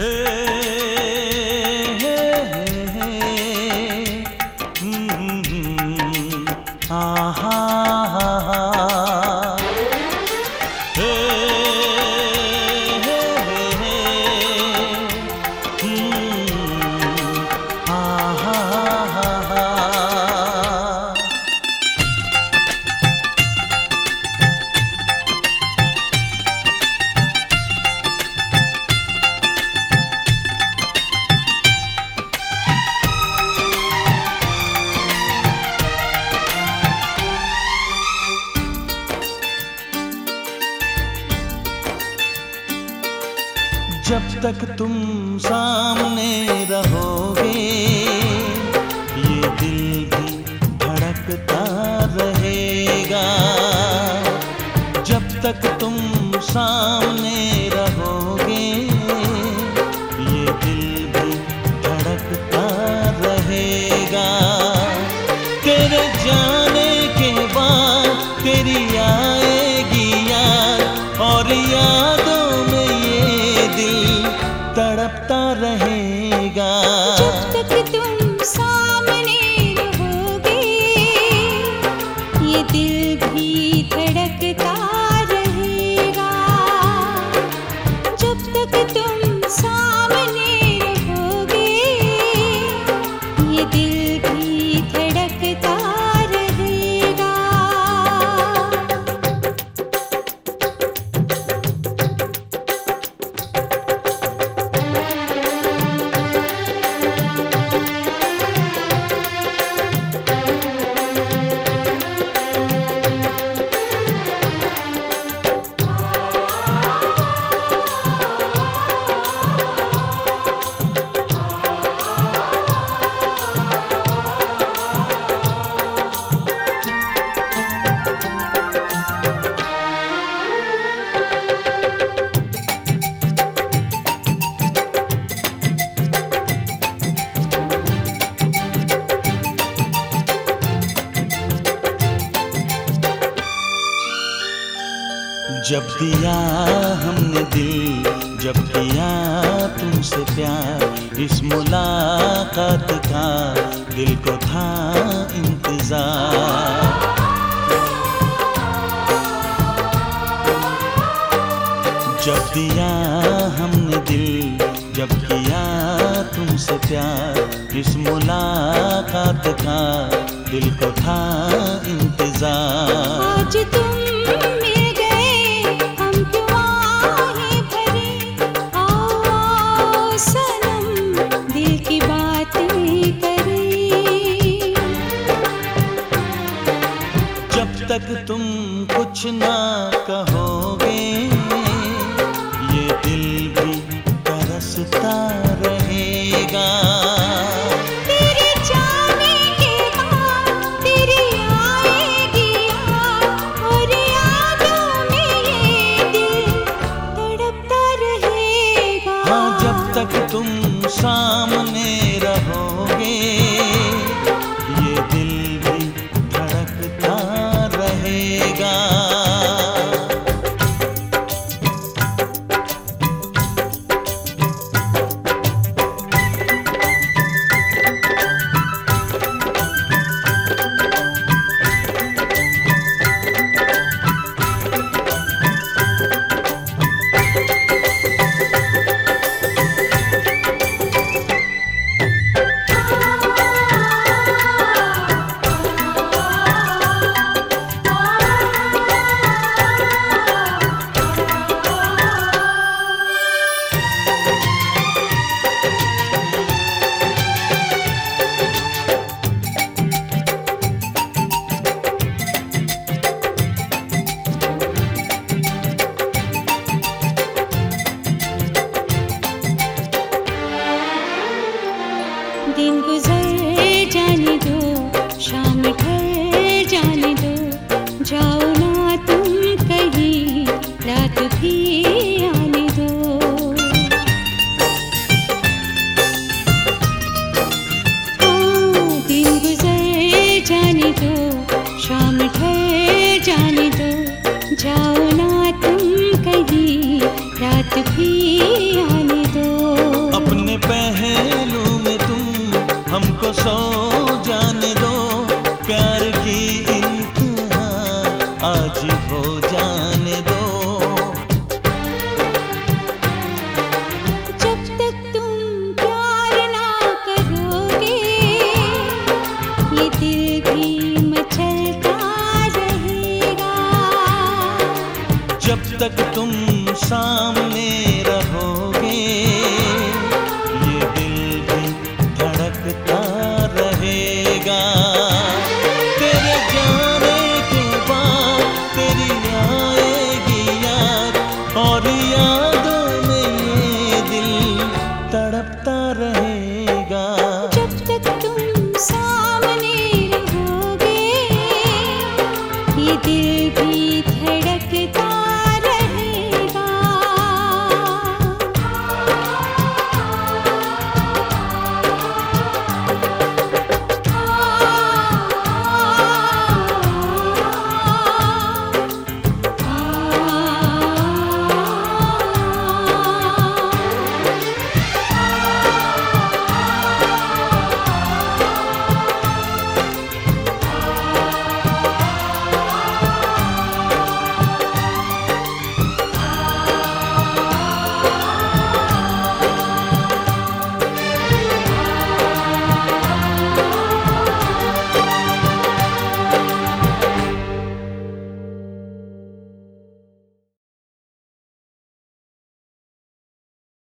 जब तक तुम सामने रहोगे ये दिल भी धड़कता रहेगा। जब तक तुम सामने रहोगे ये दिल भी धड़कता रहेगा। तेरे जाने के बाद तेरी आएगी याद और यादों में ये दिल तड़पता रहेगा। जब तक तुम सामने रहोगे ये दिल भी धड़कता रहेगा। जब तक तुम सामने रहोगे ये दिल भी धड़कता रहेगा। जब दिया हमने दिल, जब किया तुमसे प्यार, इस मुलाकात का दिल को था इंतजार। जब दिया हमने दिल, जब किया तुमसे प्यार, इस मुलाकात का दिल को था इंतजार। आज तुम मिल गए हम क्यों आहें भरे, आओ आओ सनम दिल की बातें करें। जब तक तुम कुछ ना कहोगे ये दिल भी तरसता रहेगा। तेरे जाने के बाद तेरी आएगी याद और यादों में ये दिल तड़पता रहेगा। हाँ, जब तक तुम सामने रहोगे ये दिल भी धड़कता रहेगा। दिन गुजर जाने दो, शाम ढल जाने दो, जाओ ना तुम कहीं, रात भी आने दो। हाँ, दिन गुजर जाने दो, शाम ढल जाने दो, जाओ ना तुम कहीं, रात भी आने दो। आज हो जाने दो। जब तक तुम प्यार ना करोगे ये दिल भी मचलता रहेगा। जब तक तुम सामने